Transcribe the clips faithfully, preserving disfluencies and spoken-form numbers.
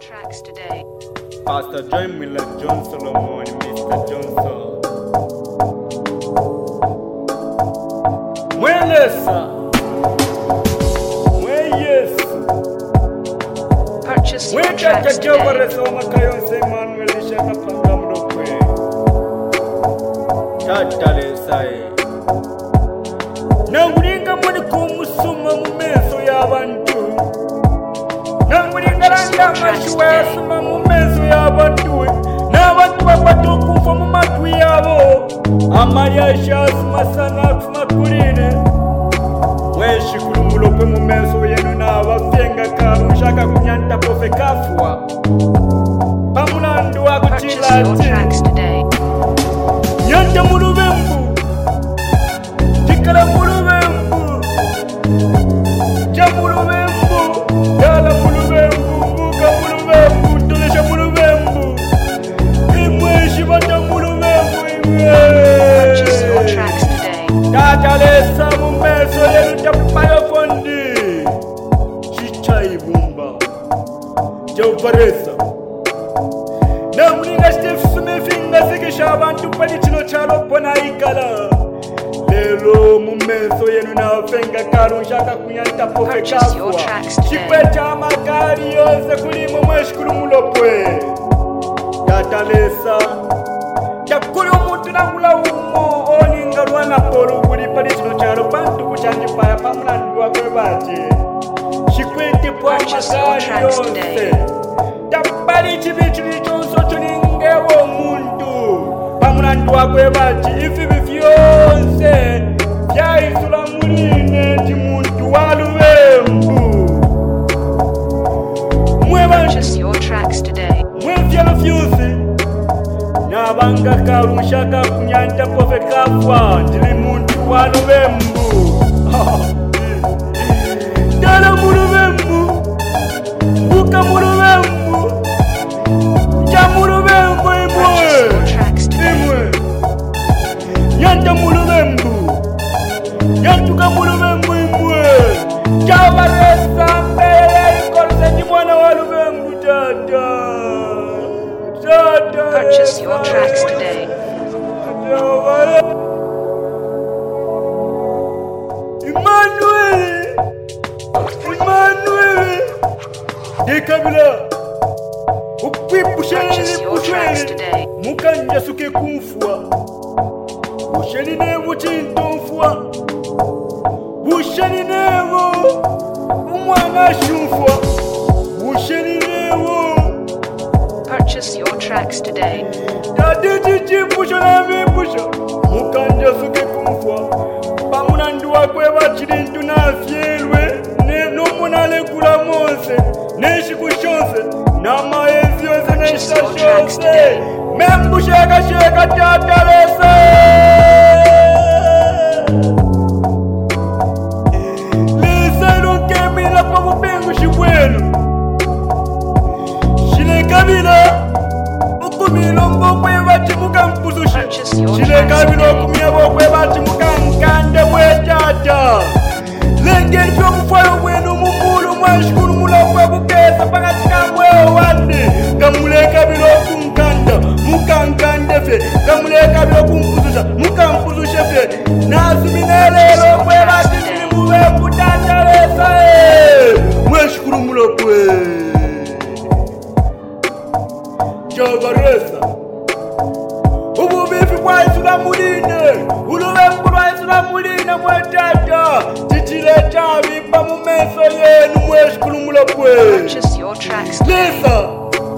tracks today. Pastor Joy Miller, John Solomon, Mister Johnson. Mwelesa. Mweyes. Purchase your tracks today. Nangulinga muni kumusuma mu meso y'abantu. Nangulinga langa amashuwa yasuma mu meso y'abantu. N'abantu bakwata okufa mu matwi yabo. Amalyashi asuma sana akufuma kuline. Mweshikulu mulope mu meso yenu n'abafyenga kalu nshaka kunyanta pofe kafwa. Pamulandu wakutila ati. Nyanta mu lubembu. Jikala mu lubembu. Ja mu lubembu. Yala mu lubembu. Mbuka mu lubembu. Ntolesha mu lubembu. Imweshi bata mu lubembu. Purchase your tracks today. Tata lesa mu meso yenu tapayo fondi. Chicha ibumba. Jauparesa. Namulinga Steve Sumefinga zikisha abantu pali chino chalo pona ikala. Lelo mu meso yenu n'abafenga kalu nshaka kunyanta pofe kafwa. Chipeta magari yose kulimo mweshikulu mulopwe. Tata lesa. Chakuli omuntu nangula umo oninga lwana polo kuli pali chino chalo bantu kuchanjipaya pamulandu wakwe baje. Chikwete pwa magari yose. Tapali chibichu lichonso chuningewo muntu. Pamulandu wakwe baje ifi bifyonse. Vyaisula muline ndi muntu walubembu. Purchase your tracks today. Mwevyalo fyusi. Nabanga kalu nshaka kunyanta pofe kafwa. Ndili muntu walubembu. Dala mulubembu. Buka mulubembu. Ja mulubembu imwe. Imwe. Nyanta mulubembu. Nyantuka mulubembu imwe. Jabaresa mbele ikolse ni mwana wa lubembu tata. Tata. Purchase your tracks today. Emmanuel. Emmanuel. Dekabila. Ukwipushele Purchase your tracks pushele. today. Mukanja suke kumfua. Busheni nevo chintomfua. Busheni nevo umwana shumfua. Busheni nevo. Purchase your tracks today. Tadiji chimpusho na mimpusho. Mukanja suke kumfua. Pamunandu wakwe bachirintu na fyelwe. Ne nomunale kula mose. Neshi kushonse. Na maezi yose nesha shonse. Membu sheka sheka tatalese. Lisa ilokemila kwa mupengu shibwenu. Shile kabila. Ukumilongo kwe bati muka mpuzushi. Shile kabila ukumia kwe bati muka nkande mwetata. Lengeni kwa mfwayo mwenu mumulu mwashikuru mula kwe kukesa paka chika mweo wande. Kamule kabila kumkanda. Muka nkande fe. Kamule kabila kumpuzusha. Muka mpuzushe fe. Nasuminelelo kwe bati nimuwe kutata lesa. Mwashikuru mula kwe. Jabaresa. Ububifi kwa isula muline. Ulubembu kwa isula muline mwetata. Titile chavi pa mu meso yenu mweshikulu mulopwe. Purchase your tracks today. Lisa.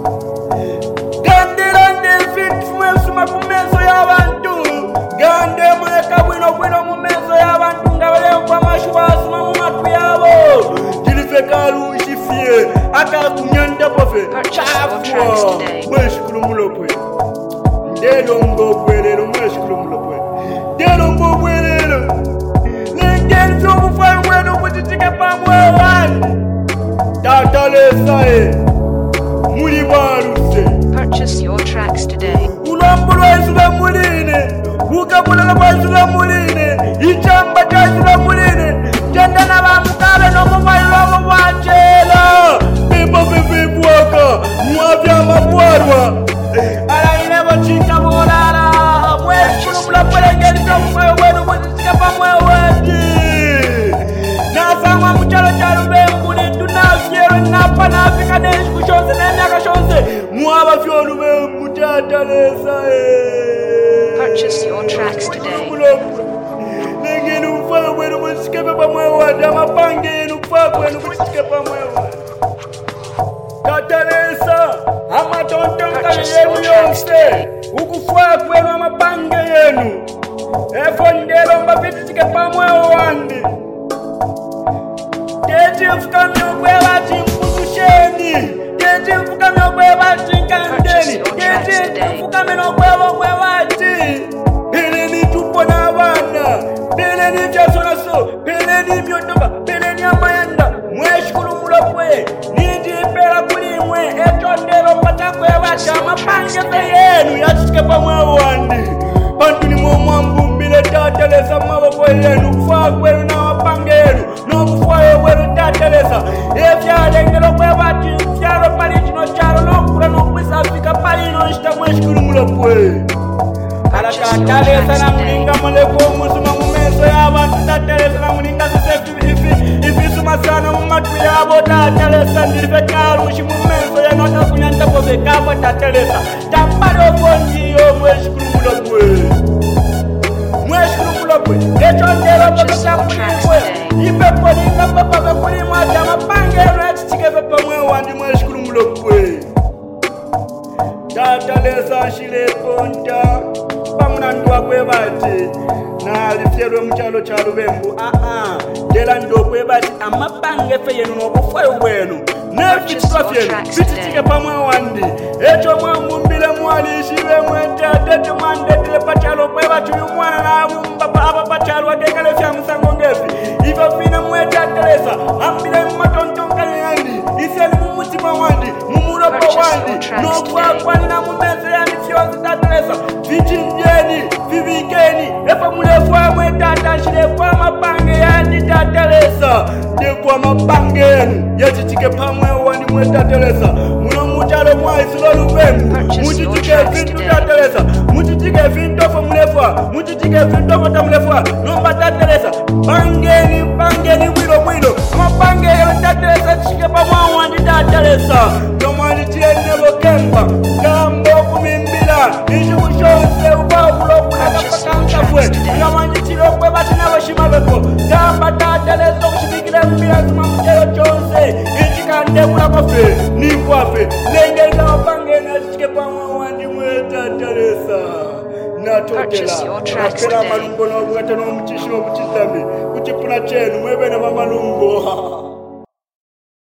Gande rande fit mwesuma ku meso y'abantu. Gande mweka bwino bwino mu meso y'abantu. Ngabale kwa mashuwa asuma mu matwi yabo. Jilife kalu shifie. Aka kunyanda pofe. Chafwa. Mweshikulu mulopwe. Ndelo mbobwelelo mweshikulu mulopwe. Ndelo mbobwelelo. Lengeni zomufwayo mwenu kutitike pamwe wani. Tata lesa e. Muli baruse. Purchase your tracks today. Ulambu lwa isula muline. Ukabulala lwa isula muline. Ichamba cha isula muline. Jenda na bamukale no mumayi wa mwachela. Bibo bibi bwaka. tatalesa Purchase your tracks today. Ningini ufaka kwenu msikepe pamwe wadi amapange yenu ufaka kwenu msikepe pamwe wadi tatalesa amatontonka yenu yonse ukufaka kwenu amapange yenu efondelo mbapitike pamwe wandi Teti mfukamyo kwe bati mkuzusheni Teti mfukamyo kwe bati nkandeni Teti mfukamyo kwe kwe bati Pele ni tupo na wana Pele ni vyasona so Pele ni myotoka Pele ni amayanda Mweshkulu mulopwe Nindi pela kulimwe Etondelo mbata kwe bati Amapange peyenu Yatike pamwe wandi Pantu ni mwambu mbile tatalesa maboko yenu Kufaa kwenu na mapange yenu Nokufwayo kwenu tatalesa Efyalengelo kwe bati Fyalo pali chino chalo Nokura nokwisa Fika pali no nshita mweshkulu mulopwe Ala tatalesa na mulinga mweleko Musuma mumeso ya abantu tatalesa na mulinga Sise ifi suma sana mumatu yabo tatalesa Ndirife karushi mumeso ya nota kunyanta Kofe kapa tatalesa Tapado konjiyo mweshkulu mulopwe Mweshkulu mulopwe Echondelo paka kulimwe Ipe polinga papa kulimwe Jama pange Rechitike pepa mwe wandi mweshkulu mulopwe Tatalesa shile ponta Pamuna ndwa kwe bati Na lifyelwe mchalo chalo bembu Ah ah Dela ndo kwe bati Ama pange fe yenu Nokufwayo wenu Nefitwa fyenu Fititike pamwe wandi Echo mwangu mbile mwali Ishiwe mwete Atete mwandetile pachalo kwe bati Yumwana na abumbapa Hapa pachalo Wakekale fya msango ngefi Ifa fina mwete atelesa Ambile mmatontonka yandi Iseli mumutima wandi Mumuropo wandi Nokwa kwani na mumeze yani Fyozi tatelesa Vijinjeni Vivigeni Efa mulefwa mwete Atashilefwa mapange yandi tatelesa Ndekwa mapange yenu Yachitike pamwe wandi mwete tatelesa Muno mutalo mwa isilolu benu Mutitike vintu tatelesa Mutitike vintu fa mulefwa Mutitike vintu fa tamulefwa Nomba tatelesa Pangeni pangeni wilo wilo Mapange yenu tatelesa Chike pamwe wandi tatelesa Nomali tiene bokemba Kambo kumimbila Ishi kushonse ubabulo Kulakapakanga fwe Namanji tilo kwe bati na washima beko Kamba tatelesa Kushibikile mbila Zuma mchelo chonse Ishi kande mula kofe Ni kwafe Lenge ila wapange na chike pamwe wandi mweta tatelesa Natotela Napela malumbo na wakata na mchishi wa mchitami Kuchipuna chenu mwebe na mamalumbo